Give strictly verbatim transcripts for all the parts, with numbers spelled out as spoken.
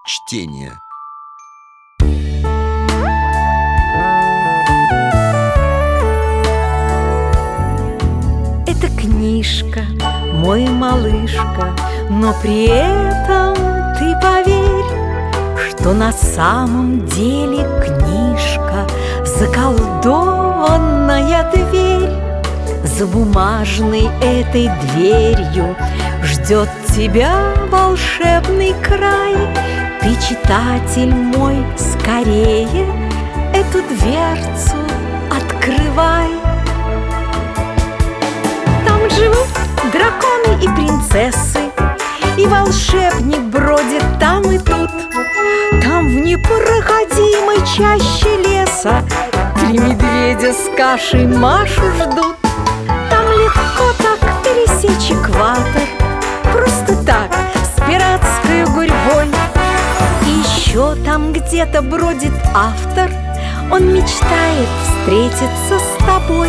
чтение. Это книжка, мой малышка, но при этом ты поверь, что на самом деле книжка — заколдованная дверь. За бумажной этой дверью ждет тебя волшебный край. Ты, читатель мой, скорее эту дверцу открывай. Там живут драконы и принцессы, и волшебник бродит там и тут. Там в непроходимой чаще леса три медведя с кашей Машу ждут. Там легко так пересечь экватор, просто так, с пиратской гурьбой. И еще там где-то бродит автор, он мечтает встретиться с тобой.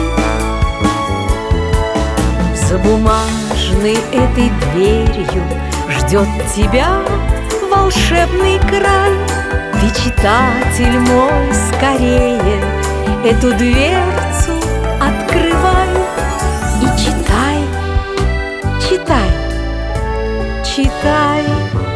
За бумажной этой дверью ждет тебя волшебный край. Ты, читатель мой, скорее эту дверцу открывай. И читай, читай, читай.